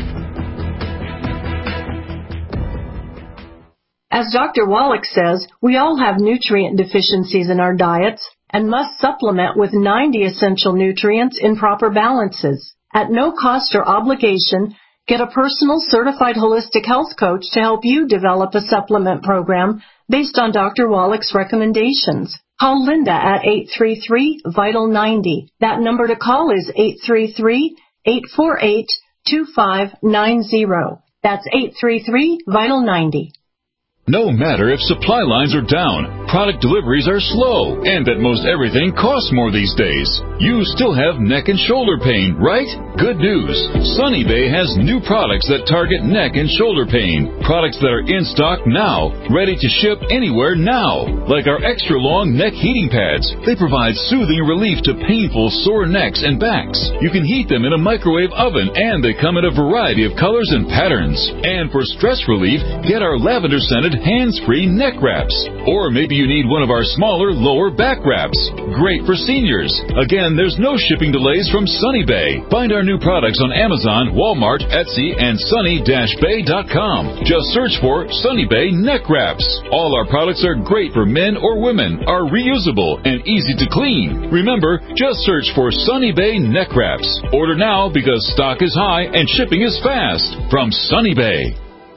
R: As Doctor Wallach says, we all have nutrient deficiencies in our diets and must supplement with ninety essential nutrients in proper balances. At no cost or obligation, get a personal certified holistic health coach to help you develop a supplement program based on Doctor Wallach's recommendations. Call Linda at eight three three, vital ninety. That number to call is eight three three, eight four eight, two five nine zero. That's eight three three, vital ninety.
N: No matter if supply lines are down, product deliveries are slow, and that most everything costs more these days, you still have neck and shoulder pain, right? Good news. Sunny Bay has new products that target neck and shoulder pain. Products that are in stock now, ready to ship anywhere now. Like our extra long neck heating pads. They provide soothing relief to painful sore necks and backs. You can heat them in a microwave oven, and they come in a variety of colors and patterns. And for stress relief, get our lavender scented hands-free neck wraps. Or maybe you need one of our smaller lower back wraps. Great for seniors. Again, there's no shipping delays from Sunny Bay. Find our new products on Amazon, Walmart, Etsy, and sunny dash bay dot com. Just search for Sunny Bay neck wraps. All our products are great for men or women, are reusable, and easy to clean. Remember, just search for Sunny Bay neck wraps. Order now because stock is high and shipping is fast. From Sunny Bay.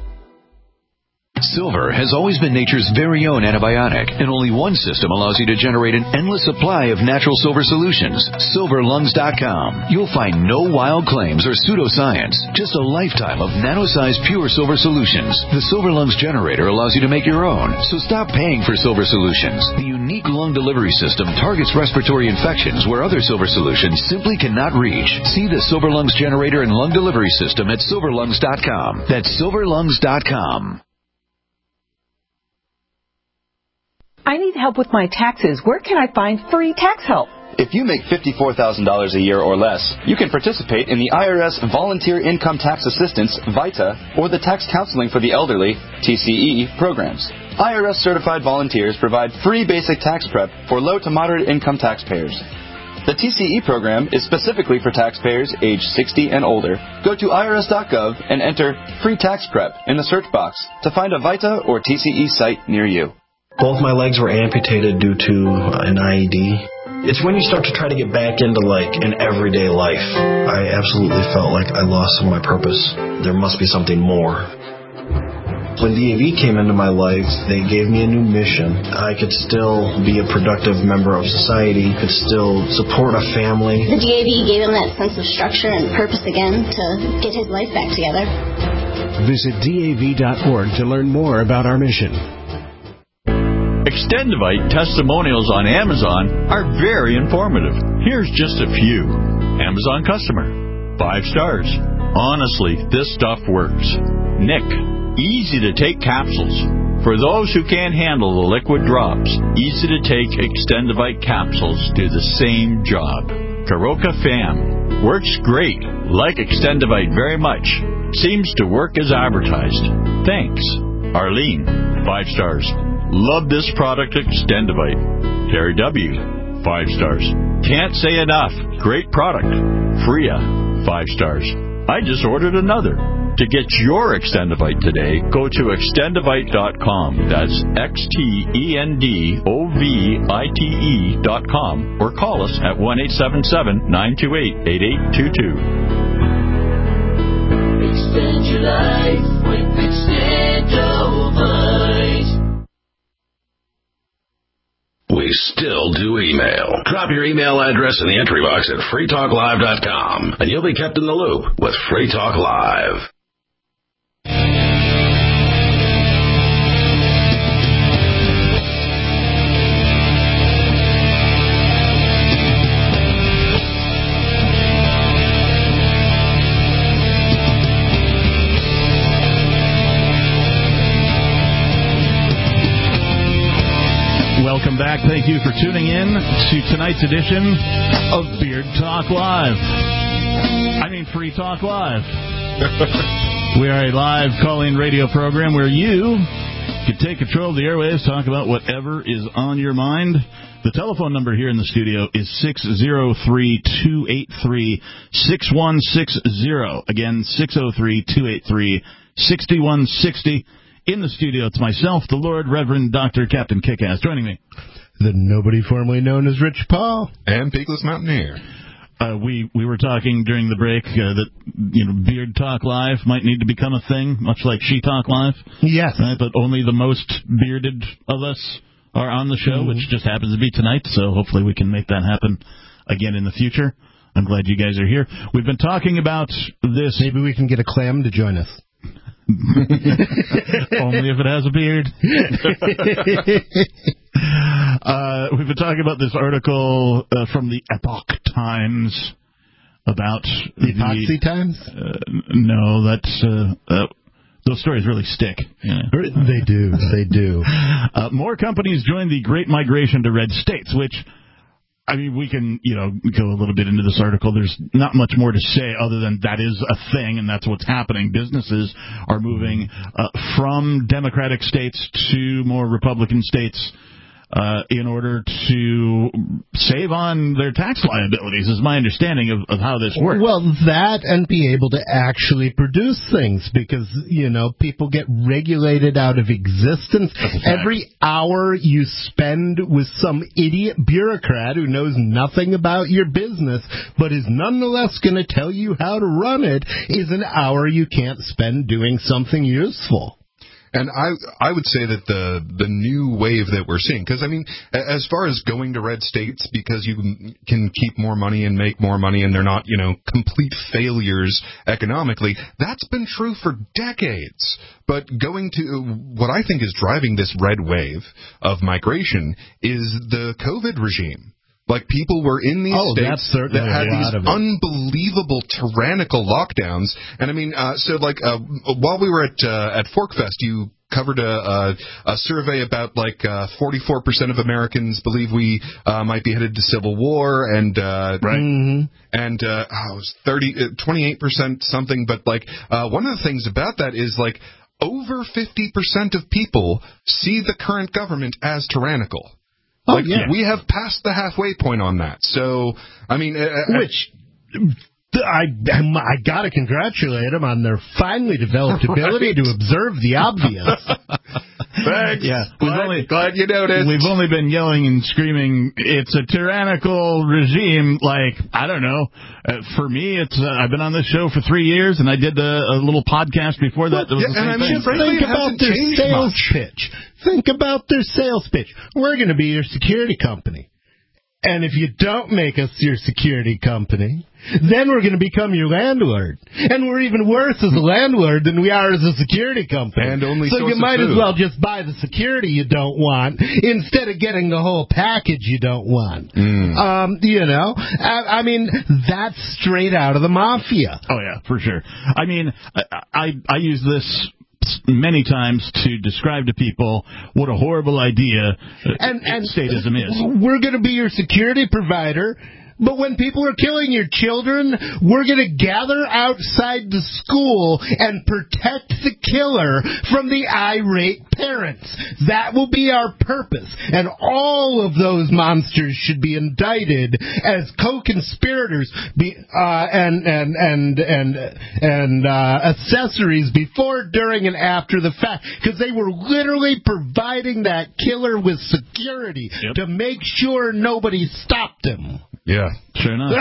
L: Silver has always been nature's very own antibiotic, and only one system allows you to generate an endless supply of natural silver solutions. silver lungs dot com. You'll find no wild claims or pseudoscience, just a lifetime of nano-sized pure silver solutions. The Silver Lungs generator allows you to make your own, so stop paying for silver solutions. The unique lung delivery system targets respiratory infections where other silver solutions simply cannot reach. See the Silver Lungs generator and lung delivery system at silver lungs dot com. That's silver lungs dot com.
S: I need help with my taxes. Where can I find free tax help?
T: If you make fifty-four thousand dollars a year or less, you can participate in the I R S Volunteer Income Tax Assistance, VITA, or the Tax Counseling for the Elderly, T C E, programs. I R S-certified volunteers provide free basic tax prep for low to moderate income taxpayers. The T C E program is specifically for taxpayers age sixty and older. Go to I R S dot gov and enter Free Tax Prep in the search box to find a VITA or T C E site near you.
U: Both my legs were amputated due to an I E D. It's when you start to try to get back into, like, an everyday life. I absolutely felt like I lost some of my purpose. There must be something more. When D A V came into my life, they gave me a new mission. I could still be a productive member of society, could still support a family.
V: The D A V gave him that sense of structure and purpose again to get his life back together.
W: Visit D A V dot org to learn more about our mission.
X: Extendivite testimonials on Amazon are very informative. Here's just a few. Amazon customer. Five stars. Honestly, this stuff works. Nick. Easy to take capsules. For those who can't handle the liquid drops, easy to take Extendivite capsules do the same job. Karoka Fam. Works great. Like Extendivite very much. Seems to work as advertised. Thanks. Arlene. Five stars. Love this product, Extendivite. Terry W. Five stars. Can't say enough. Great product. Freya. Five stars. I just ordered another. To get your Extendivite today, go to extendivite dot com. That's X T E N D O V I T E dot com. Or call us at one eight seven seven, nine two eight, eight eight two two.
Y: Extend your life with Extendivite.
B: We still do email. Drop your email address in the entry box at free talk live dot com, and you'll be kept in the loop with Free Talk Live.
C: Welcome back. Thank you for tuning in to tonight's edition of Beard Talk Live. I mean, Free Talk Live. We are a live call-in radio program where you can take control of the airwaves, talk about whatever is on your mind. The telephone number here in the studio is six zero three, two eight three, six one six zero. Again, six zero three, two eight three, six one six zero. In the studio, it's myself, the Lord Reverend Doctor Captain Kickass. Joining me,
D: the nobody formerly known as Rich Paul
E: and Peakless Mountaineer.
C: Uh, we we were talking during the break uh, that you know Beard Talk Live might need to become a thing, much like She Talk Live.
D: Yes,
C: right? But only the most bearded of us are on the show, mm-hmm. which just happens to be tonight. So hopefully we can make that happen again in the future. I'm glad you guys are here. We've been talking about this.
D: Maybe we can get a clam to join us.
C: Only if it has a beard. uh, we've been talking about this article uh, from the Epoch Times about
D: the Epoxy
C: the,
D: Times.
C: Uh, no, that's uh, uh, those stories really stick. You know?
D: They do. They do.
C: Uh, more companies join the Great Migration to red states, which. I mean, we can, you know, go a little bit into this article. There's not much more to say other than that is a thing, and that's what's happening. Businesses are moving uh, from Democratic states to more Republican states uh, in order to save on their tax liabilities, is my understanding of, of how this works.
D: Well, that and be able to actually produce things because, you know, people get regulated out of existence. Every hour you spend with some idiot bureaucrat who knows nothing about your business but is nonetheless going to tell you how to run it is an hour you can't spend doing something useful.
E: And I I would say that the the new wave that we're seeing, because, I mean, as far as going to red states because you can keep more money and make more money and they're not, you know, complete failures economically, that's been true for decades. But going to what I think is driving this red wave of migration is the COVID regime. Like, people were in these
D: oh,
E: states that had these unbelievable tyrannical lockdowns. And, I mean, uh, so, like, uh, while we were at uh, at Forkfest, you covered a, a, a survey about, like, uh, forty-four percent of Americans believe we uh, might be headed to civil war. And, uh,
C: right.
D: Mm-hmm.
E: and uh, oh, it was thirty, twenty-eight percent something. But, like, uh, one of the things about that is, like, over fifty percent of people see the current government as tyrannical.
D: Oh,
E: like,
D: yeah.
E: we have passed the halfway point on that. So, I mean... Uh,
D: Which... I, I got to congratulate them on their finely developed ability right. to observe the obvious.
E: Thanks.
C: Yeah, we've
E: glad,
C: only
E: glad you noticed.
C: We've only been yelling and screaming. It's a tyrannical regime. Like I don't know. Uh, for me, it's uh, I've been on this show for three years, and I did a, a little podcast before that. That was
E: yeah,
C: the same
E: and I mean,
C: thing.
E: frankly,
D: Think about their sales
E: much.
D: pitch. Think about their sales pitch. We're going to be your security company. And if you don't make us your security company, then we're going to become your landlord. And we're even worse as a landlord than we are as a security company.
E: And only
D: so
E: source
D: you might
E: of food.
D: as well just buy the security you don't want instead of getting the whole package you don't want.
E: Mm.
D: Um, you know, I, I mean, that's straight out of the mafia.
C: Oh yeah, for sure. I mean, I I, I use this many times to describe to people what a horrible idea
D: and, and
C: statism is.
D: We're going to be your security provider, but when people are killing your children, we're going to gather outside the school and protect the killer from the irate parents. That will be our purpose. And all of those monsters should be indicted as co-conspirators be, uh, and and and and and uh, accessories before, during, and after the fact, because they were literally providing that killer with security yep. to make sure nobody stopped him.
E: Yeah,
C: sure enough.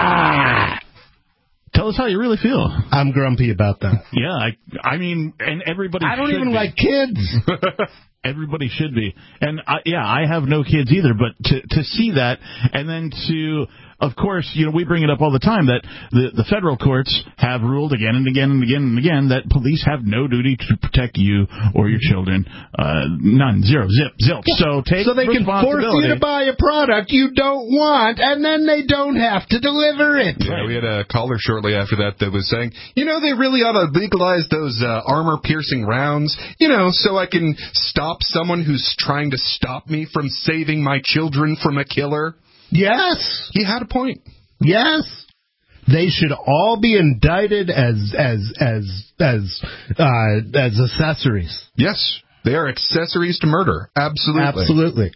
D: Ah!
C: Tell us how you really feel.
D: I'm grumpy about that.
C: Yeah, I, I mean, and everybody.
D: I don't
C: should
D: even
C: be.
D: like kids.
C: Everybody should be, and I, yeah, I have no kids either. But to to see that, and then to, of course, you know, we bring it up all the time that the the federal courts have ruled again and again and again and again that police have no duty to protect you or your children. Uh, none, zero, zip, zilch. So take
D: so they can force you to buy a product you don't want, and then they don't have to deliver it.
E: Yeah, we had a caller shortly after that that was saying, you know, they really ought to legalize those uh, armor-piercing rounds, you know, so I can stop someone who's trying to stop me from saving my children from a killer.
D: Yes.
E: He had a point.
D: Yes. They should all be indicted as as as as uh, as accessories.
E: Yes. They are accessories to murder. Absolutely.
D: Absolutely.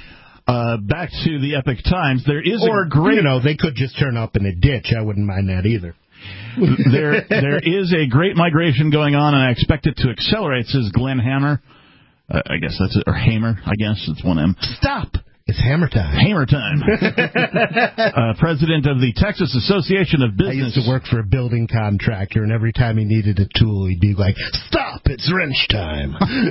C: Uh, back to the Epic Times. There is
D: or,
C: a great...
D: you know, they could just turn up in a ditch. I wouldn't mind that either.
C: there, there is a great migration going on, and I expect it to accelerate, says Glenn Hammer. Uh, I guess that's it. Or Hamer, I guess. It's one M.
D: Stop! It's hammer time.
C: Hammer time. uh, president of the Texas Association of Business.
D: I used to work for a building contractor, and every time he needed a tool, he'd be like, stop, it's wrench time.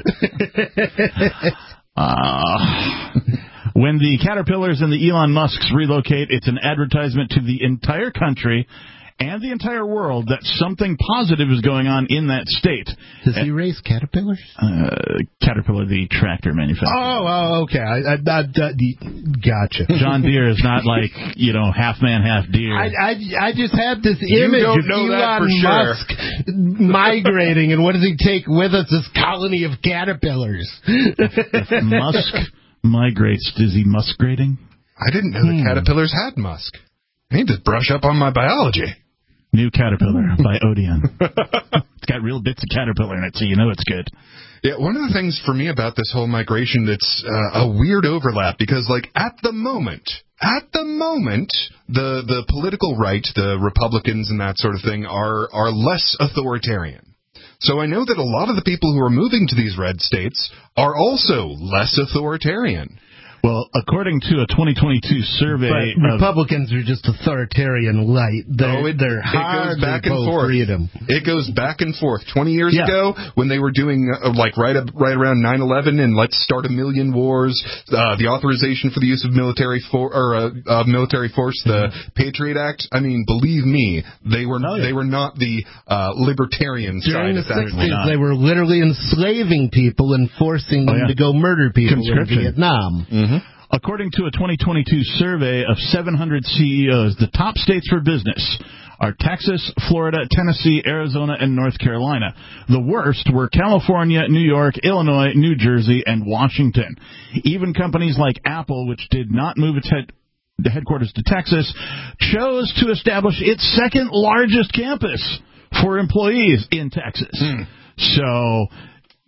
C: uh, when the Caterpillars and the Elon Musks relocate, it's an advertisement to the entire country and the entire world that something positive is going on in that state.
D: Does he raise caterpillars?
C: Uh, Caterpillar, the tractor manufacturer.
D: Oh, oh okay. I, I, I, I, gotcha.
C: John Deere is not like, you know, half man, half deer.
D: I, I, I just had this
E: you
D: image
E: don't
D: of
E: know
D: Elon
E: that for
D: Musk
E: sure.
D: migrating, and what does he take with us? This colony of caterpillars.
C: If Musk migrates, is he muskrating?
E: I didn't know hmm. the caterpillars had musk. I need to brush up on my biology.
C: New Caterpillar by Odeon. It's got real bits of caterpillar in it, so you know it's good.
E: Yeah, one of the things for me about this whole migration that's uh, a weird overlap, because, like, at the moment, at the moment, the, the political right, the Republicans and that sort of thing, are, are less authoritarian. So I know that a lot of the people who are moving to these red states are also less authoritarian.
C: Well, according to a twenty twenty-two survey,
D: but Republicans are just authoritarian light. They're,
E: oh, it,
D: they're
E: it goes back and forth.
D: Freedom.
E: It goes back and forth. Twenty years
D: yeah.
E: ago, when they were doing uh, like right up, right around nine eleven and Let's Start a Million Wars, uh, the authorization for the use of military for or uh, uh, military force, the mm-hmm. Patriot Act. I mean, believe me, they were oh, yeah. they were not the uh, libertarian
D: During
E: side.
D: the sixties, they were literally enslaving people and forcing them oh, yeah. to go murder people in Vietnam.
E: Mm-hmm.
C: According to a twenty twenty-two survey of seven hundred C E Os, the top states for business are Texas, Florida, Tennessee, Arizona, and North Carolina. The worst were California, New York, Illinois, New Jersey, and Washington. Even companies like Apple, which did not move its head the headquarters to Texas, chose to establish its second largest campus for employees in Texas.
E: Hmm.
C: So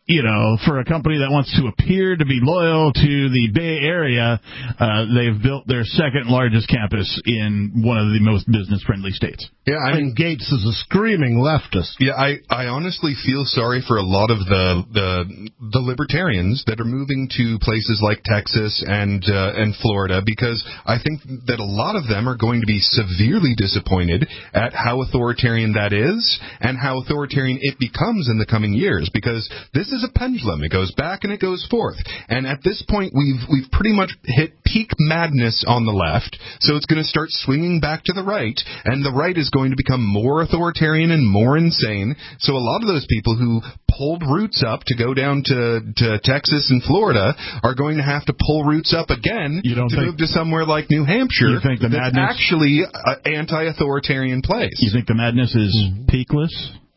C: you know, for a company that wants to appear to be loyal to the Bay Area, uh, they've built their second largest campus in one of the most business-friendly states.
E: Yeah, I mean,
D: and Gates is a screaming leftist.
E: Yeah, I, I honestly feel sorry for a lot of the the, the libertarians that are moving to places like Texas and uh, and Florida, because I think that a lot of them are going to be severely disappointed at how authoritarian that is and how authoritarian it becomes in the coming years, because this is a pendulum. It goes back and it goes forth. And at this point, we've we've pretty much hit peak madness on the left, so it's going to start swinging back to the right, and the right is going to become more authoritarian and more insane. So a lot of those people who pulled roots up to go down to, to Texas and Florida are going to have to pull roots up again
C: you don't
E: to
C: think,
E: move to somewhere like New Hampshire.
C: You think the
E: that's
C: madness,
E: actually an anti-authoritarian place.
C: You think the madness is mm-hmm. peakless?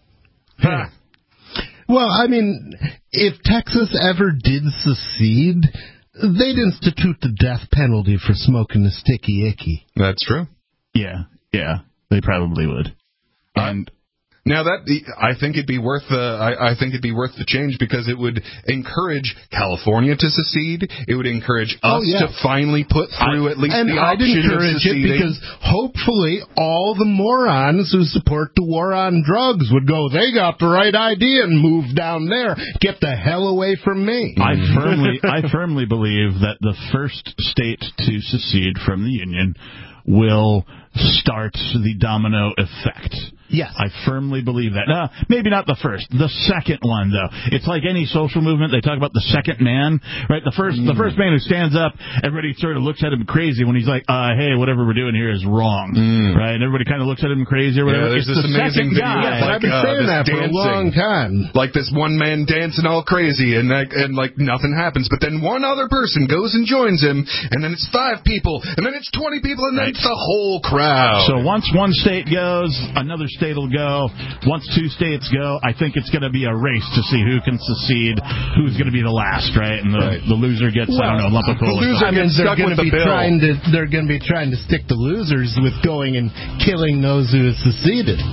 D: Huh. Well, I mean, if Texas ever did secede, they'd institute the death penalty for smoking a sticky icky.
E: That's true.
C: Yeah, yeah, they probably would. And
E: uh, now that I think it'd be worth the I, I think it'd be worth the change, because it would encourage California to secede. It would encourage us oh, yeah. to finally put through
D: I,
E: at least
D: and
E: the
D: I'd
E: option
D: encourage
E: of seceding.
D: it because hopefully all the morons who support the war on drugs would go, they got the right idea, and move down there. Get the hell away from me.
C: I firmly I firmly believe that the first state to secede from the Union will start the domino effect.
D: Yes.
C: I firmly believe that. Uh, maybe not the first. The second one, though. It's like any social movement. They talk about the second man, right? The first mm. the first man who stands up, everybody sort of looks at him crazy when he's like, uh, hey, whatever we're doing here is wrong, mm. right? And everybody kind of looks at him crazy or whatever.
E: Yeah,
C: it's
E: this
C: the
E: amazing
C: second
E: video.
C: guy.
D: Yeah, like, I've been uh, saying that for dancing. a long time.
E: Like this one man dancing all crazy, and, like, and like nothing happens. But then one other person goes and joins him, and then it's five people, and then it's twenty people, and then right. it's the whole crowd.
C: So once one state goes, another state will go. Once two states go, I think it's going to be a race to see who can secede, who's going to be the last, right? And the, right. the loser gets, well, I don't know, a lump of coal.
E: The loser
C: I
E: mean,
D: they're
E: going
D: to
E: be
D: the trying to they're going to be trying to stick the losers with going and killing those who have seceded.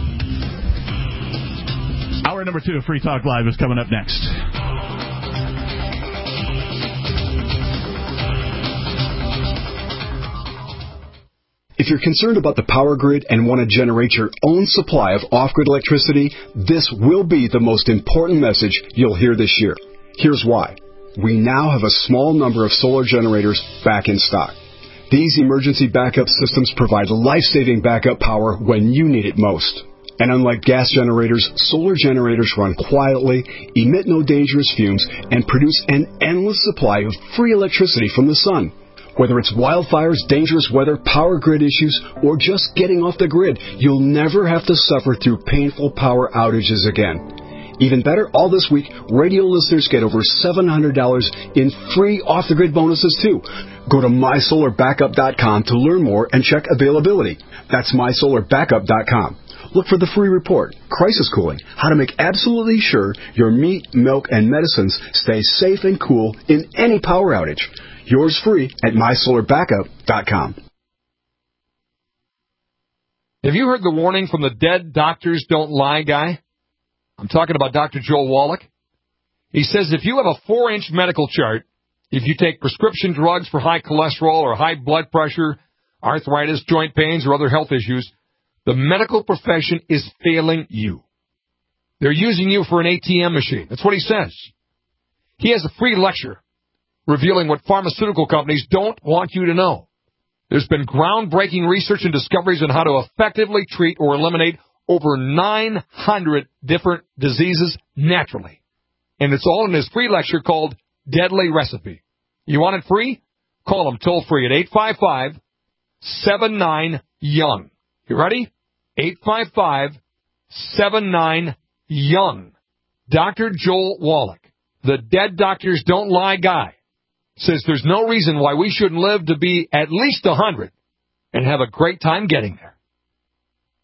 C: Hour number two of Free Talk Live is coming up next.
A: If you're concerned about the power grid and want to generate your own supply of off-grid electricity, this will be the most important message you'll hear this year. Here's why. We now have a small number of solar generators back in stock. These emergency backup systems provide life-saving backup power when you need it most. And unlike gas generators, solar generators run quietly, emit no dangerous fumes, and produce an endless supply of free electricity from the sun. Whether it's wildfires, dangerous weather, power grid issues, or just getting off the grid, you'll never have to suffer through painful power outages again. Even better, all this week, radio listeners get over seven hundred dollars in free off-the-grid bonuses, too. Go to my solar backup dot com to learn more and check availability. That's my solar backup dot com. Look for the free report, Crisis Cooling, how to make absolutely sure your meat, milk, and medicines stay safe and cool in any power outage. Yours free at my solar backup dot com.
F: Have you heard the warning from the dead doctors don't lie guy? I'm talking about Doctor Joel Wallach. He says if you have a four-inch medical chart, if you take prescription drugs for high cholesterol or high blood pressure, arthritis, joint pains, or other health issues, the medical profession is failing you. They're using you for an A T M machine. That's what he says. He has a free lecture revealing what pharmaceutical companies don't want you to know. There's been groundbreaking research and discoveries on how to effectively treat or eliminate over nine hundred different diseases naturally. And it's all in his free lecture called Deadly Recipe. You want it free? Call him toll free at eight five five, seven nine, young. You ready? eight five five, seven nine, young. Doctor Joel Wallach, the dead doctors don't lie guy, says there's no reason why we shouldn't live to be at least one hundred and have a great time getting there.